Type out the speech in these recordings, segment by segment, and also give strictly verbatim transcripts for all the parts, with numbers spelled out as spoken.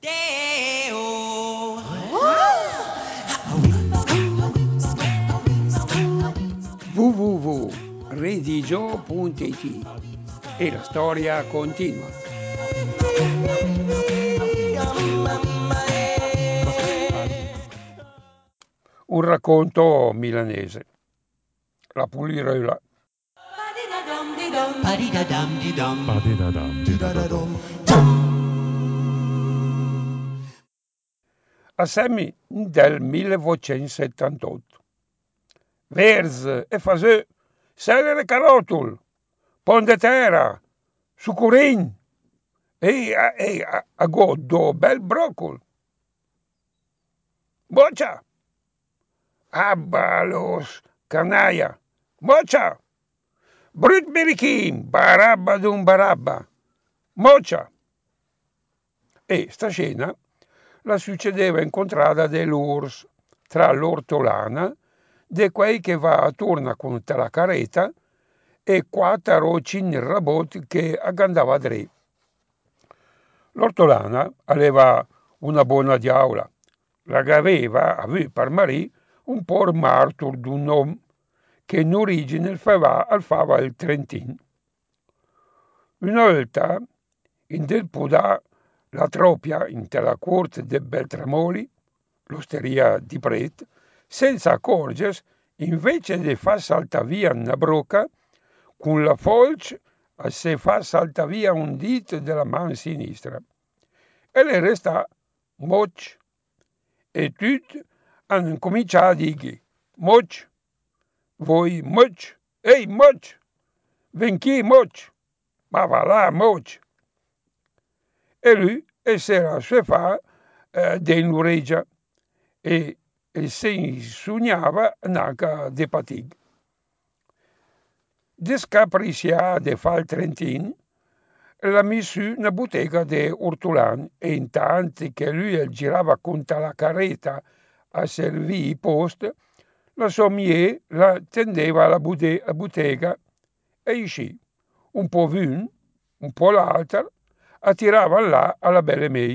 w w w punto redigio punto it e la storia continua. Un racconto milanese. La Pulirela. A Semmi del millevuecentsettantotto. Verz e faseux, celery carotul, pom de terra, sucurin e, e a, a goddo bel broccol. Boccia! Abbalos, canaglia, boccia! Brut birichim, barabba d'un barabba, moccia! E sta scena la succedeva in contrada dell'Urs, tra l'ortolana, de quei che va a turna con la careta e quattro cin rabot che agandava dre. L'ortolana aveva una buona diaula, la che aveva avuto per marì un por martur d'un uomo che in origine fava, fava il Trentin. Una volta, in del Pudà, la tropia in la corte de Beltramoli, l'osteria di Pret, senza accorgersi, invece di far saltare via una brocca, con la folce se fa saltare via un dito della mano sinistra. E le resta moc. E tutti hanno cominciato a dire, moc, voi moc, ehi moc, venchi moc, ma va là moc. E lui e s'era fa eh, dell'uregia e, e si sognava anche di patig. Descapriccia de fa il Trentin, l'ha messo una bottega di ortolan e intanto che lui girava contro la carretta a servire i post, la sommier la tendeva alla bottega e uscì, un po' l'un, un po' l'altro, attirava là alla belle mei.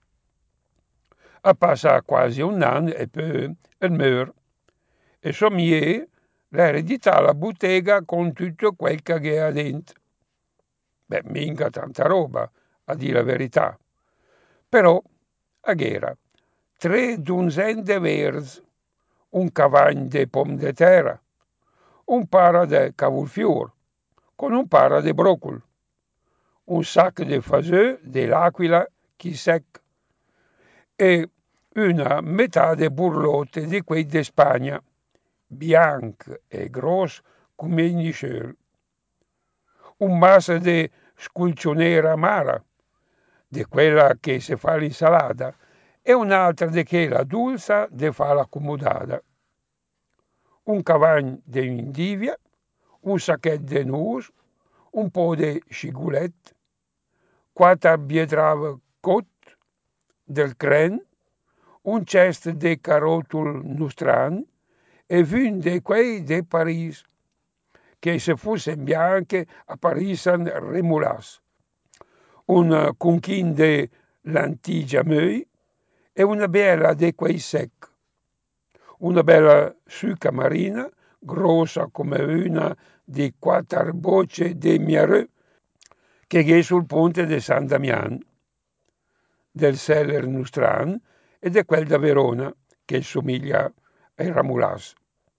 A passa quasi un anno e poi il meur. E sommier l'eredità la bottega con tutto quel che aveva dentro. Beh, mica tanta roba, a dire la verità. Però, aghera, tre dunzen de verz, un cavagn de pom de terra, un para de cavolfior, con un para de broccol, un sac de faseux dell'aquila chi sec e una metà de burlotte di quei de Spagna, bianc e gros come il niscel. Un massa di sculcionera amara, di quella che si fa l'insalata, e un'altra di quella dulce di fa la comodata. Un cavagn di indivia, un sacchetto di nus, un po' di scigulette, quattro bietrave cot del cren, un cesto di carotul nostran e un di quei di Paris, che se fossero bianche apparissero remulas, un conchin di lantigia mei e una bella di quei sec, una bella succa marina, grossa come una di quattro bocce di miarè, che è sul ponte di San Damian, del Seller Nostran e di quel da Verona, che somiglia ai ramulas.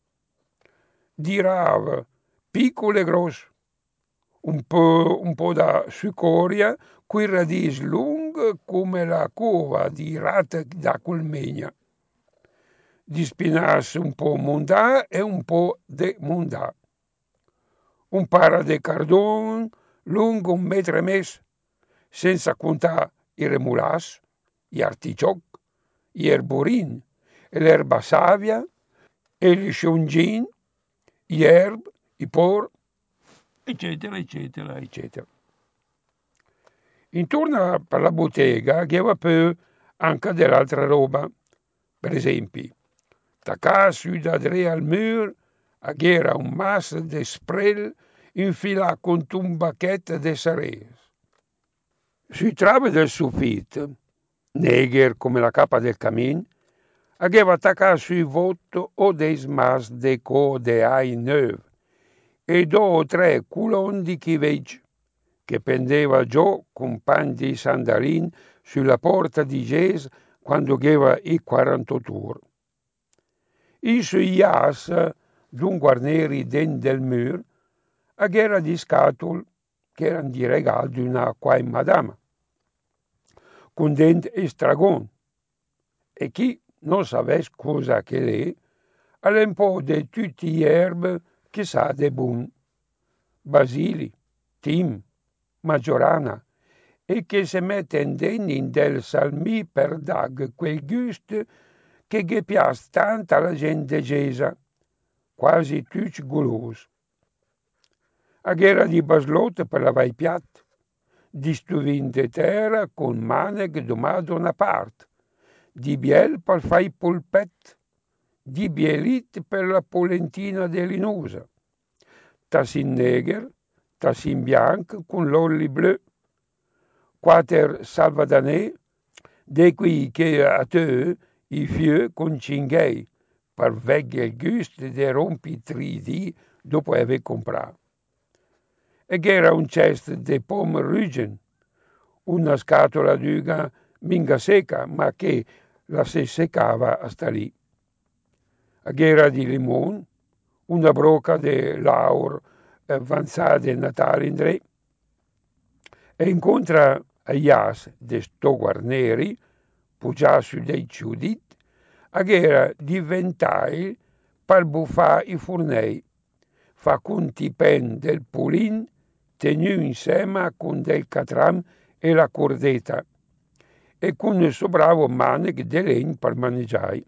Di rave, piccole e grosse, un po', un po' da cicoria, coi radici lunghi come la cova di rate da colmegna, di spinasse un po' mondà e un po' de mondà, un para de cardon lungo un metro e mezzo, senza contare i remulas, gli artichoc, gli erborin, l'erba savia, e gli sciongin, gli erb, i por, eccetera, eccetera, eccetera. Intorno per la bottega aveva poi anche dell'altra roba. Per esempio, da casa su da dre al mur c'era un masso di sprel infilato con un bacchetto di ceres. Sui travi del soffitto Neger come la capa del camin, aveva attaccato sui voto o dei smas de code ai neuve e due o tre culon di chiveggi che pendeva giù con pan di sandarin sulla porta di Ges quando aveva i quaranta tour. I sui jas d'un guarneri den del mur a guerra di scatul che erano di regalo di una quai madama con dent estragon e chi non sapesse cosa che lei alle un po' di tutti gli erbe che sa de bun, basili, tim, maggiorana e che se mette in dennin del salmì per dag quel gusto che ghe piace tanto alla gente gesa, quasi tutti gulosi. A guerra di baslot per lavare i piatti, di stuvin de terra con maneg domato una parte, di biel per fare i polpet, di bielit per la polentina dell'inosa, tassin neger, tassin bianco con l'olli blu, quater salvadanè, de qui che a te i fieu con cinghei, per vegge il gusto de rompi tridi dopo aver comprato. E era un cesto di pomme rugen, una scatola d'uga minga secca, ma che la si seccava a sta lì. A era di limone, una broca di laur avanzata di Natale in tre, e incontra a Ias de sto guarneri, pugià su dei ciudit, a era diventai per buffare i furnei, fa conti pen del pulin, tenu insieme con del catram e la cordeta, e con il suo bravo maneg de legno per maneggiare.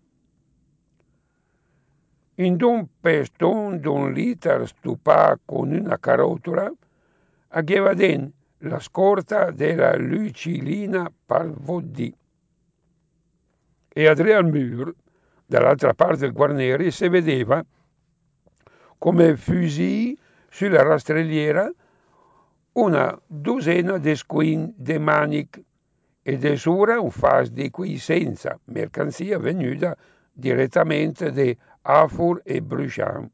In un peston d'un liter stupà con una carotola, aveva den la scorta della lucilina per vodì. E a al mur, dall'altra parte del guarneri, si vedeva come fusi sulla rastrelliera una dozena di squin de manic e de sura un fas di senza mercanzia venuta direttamente da Afur e Brucham.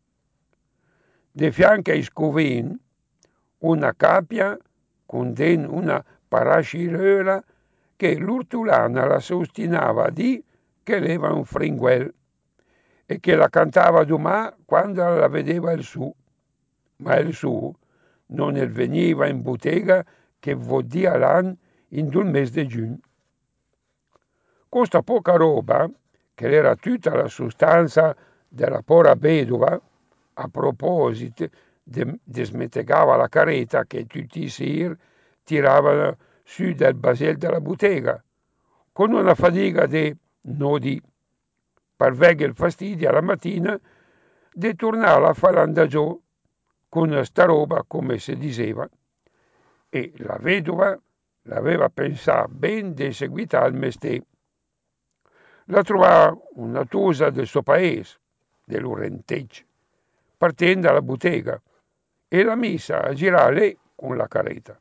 De fianco ai scuvin una capia con den una parasciröla che l'urtulana la sostinava di che leva un fringuel e che la cantava domà quando la vedeva il su, ma il su non ne veniva in bottega che vodia l'an in due mesi di giugno. Questa poca roba, che era tutta la sostanza della pora vedova, a proposito, desmettegava la careta che tutti i sir tiravano su del basel della bottega, con una fatica di nodi, per vegge il fastidio alla mattina di tornare a falanda giù con sta roba, come si diceva, e la vedova l'aveva pensato ben di seguita al mestiere. La trovava una tosa del suo paese, dell'Urentegge, partendo dalla bottega, e l'ha messa a girare lì con la carretta.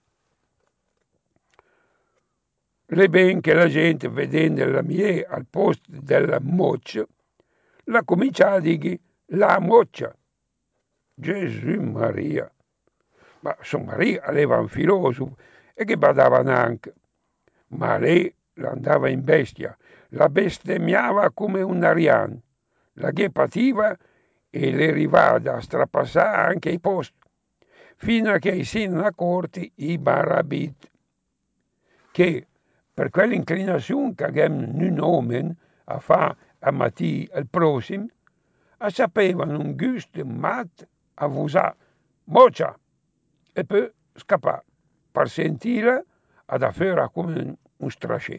Le ben che la gente, vedendo la mia al posto della moccia, la comincia a dire la moccia. Gesù Maria! Ma Sua Maria aveva un filoso e che badava neanche, ma lei l'andava in bestia, la bestemmiava come un arian, la che pativa e le arrivava a strapassare anche i posti, fino a che si sono accorti i barabit, che per quell'inclinazione che abbiamo un uomo a fare a matì al prossimo, sapevano un gusto mat a usare moccia e poi scappare per sentire ad affera come un strascè.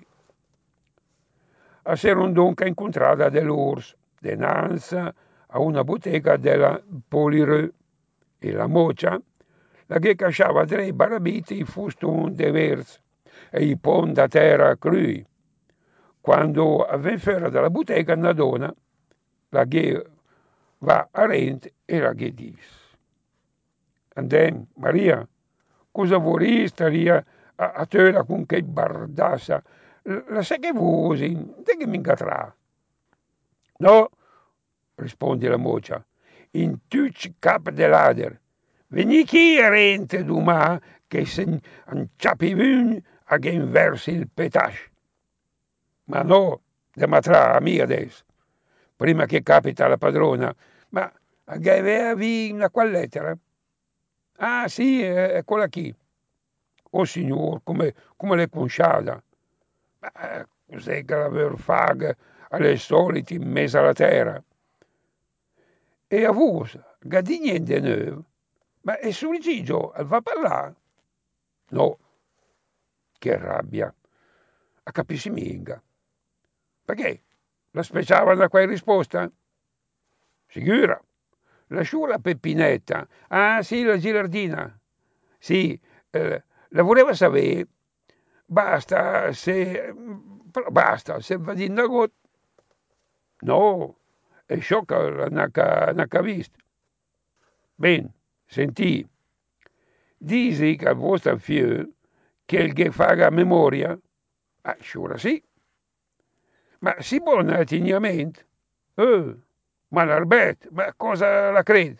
A s'erano dunque incontrata dell'Urs, dinanzi a una bottega della Polireux, e la moccia, la che cacciava tre barabiti i fustoni de verz e i pom da terra crui. Quando aveva fuori dalla bottega una donna, la che va a rent e la che dice: Andem, Maria, cosa vorrei stare a, a terra con che bardassa la sai che vuoi, te che mi incatrà? No, risponde la mocia, in tuc cap de lader. Veni chi rente dumà che se inciapi vun a gen versi il petash. Ma no, de matrà a mia adesso. Prima che capita la padrona, ma avevi una qual lettera? Ah sì, è quella qui. Oh signor, come, come le conciada. Ma eh, cos'è che l'aver fag alle soliti in mezzo alla terra? E a vos, gadi niente nuovo. Ma è sul Gigio, va parlare? No, che rabbia. A capisci minga. Perché? L'aspettava da quella risposta? Sicura? Lasciò la Peppinetta. Ah sì, la Girardina. Sì, eh, la voleva sapere. Basta se... Basta, se va di nagot. No, è sciocca la n'ha visto. Ben, sentì. Disi che al vostro figlio che il che fa a memoria? Ah, sciura sì. Ma si buona atteggiamento? Eh, ma l'arbet, ma cosa la crede?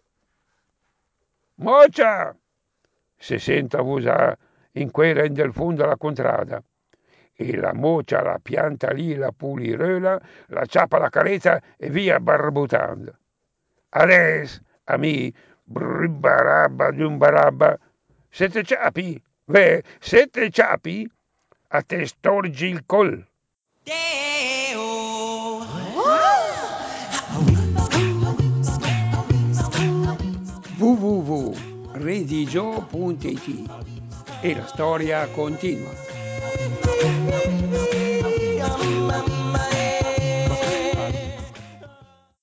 Moccia! Se senta usare in quella in del fondo alla contrada. E la moccia la pianta lì, la pulirola, la ciappa la carezza e via barbutando. Adesso, a me, bribbarabba di un barabba, sette ciapi, ve, sette ciapi, a te storgi il col. w w w punto redigio punto i t e la storia continua.